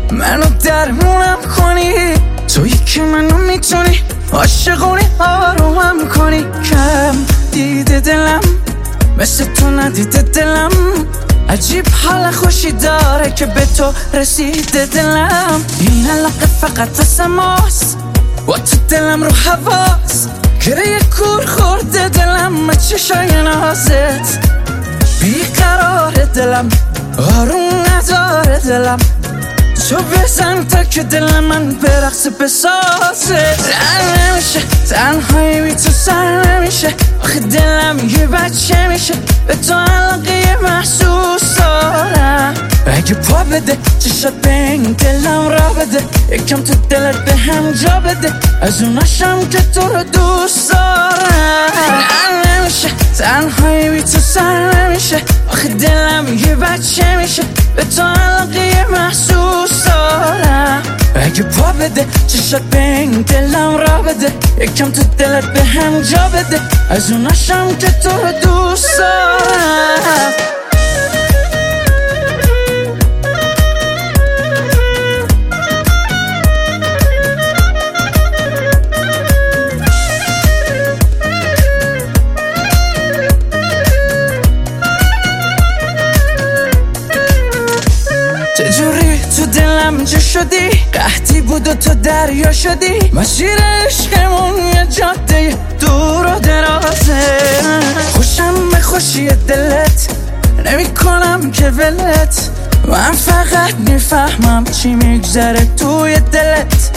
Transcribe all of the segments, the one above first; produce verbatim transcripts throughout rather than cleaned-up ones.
منو درمونم کنی، تویی که منو میتونی عاشقونی آرومم کنی. کم دیده دلم مثل تو ندیده دلم، عجیب حال خوشی داره که به تو رسیده دلم. این علاقه فقط از ماست و تو دلم رو حواست، گره کور خورده دلم چشای نازت. بیقرار دلم آروم نداره دلم، تو بزن تا که دل من به رقص بسازه. رن نمیشه تنهایی بی تو سر نمیشه، آخه دلم یه بچه میشه به تو علاقه محسوس دارم. اگه پا بده چشات به این دلم را بده، یکم تو دلت به هم جا بده، از اوناشم که تو رو دوست دارم. رن نمیشه تنهایی بی تو سر نمیشه، آخه دلم یه بچه میشه به تو علاقه محسوس دارم. اگه پا بده چشات به این دلم را بده، یکم تو دلت به هم جا بده، از اوناشم که تو رو دوست دارم. چجوری تو دلم جا شدی، قحطی بود و تو دریا شدی، مسیر عشقمون یه جاده دور و درازه. خوشم به خوشی دلت نمی کنم که ولت، من فقط میفهمم چی میگذره توی دلت.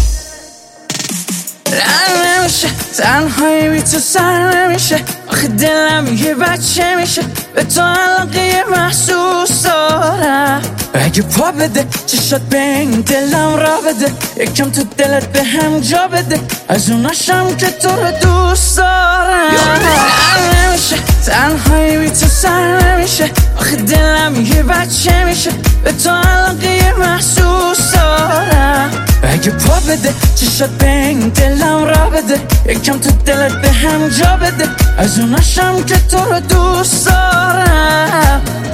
رن نمیشه تنهایی بی تو سر نمیشه، آخه دلم یه بچه میشه به تو علاقه محسوس دارم. اگه پا بده چشات به این دلم را بده، یکم تو دلت به هم جا بده، از اوناشم که تو رو دوست دارم. رن نمیشه تنهایی بی تو سر نمیشه، آخه دلم یه بچه میشه به تو علاقه محسوس دارم. اگه پا بده چشات به این دلم را بده، یکم تو دلت به هم جا بده، از اوناشم که تو رو دوست دارم.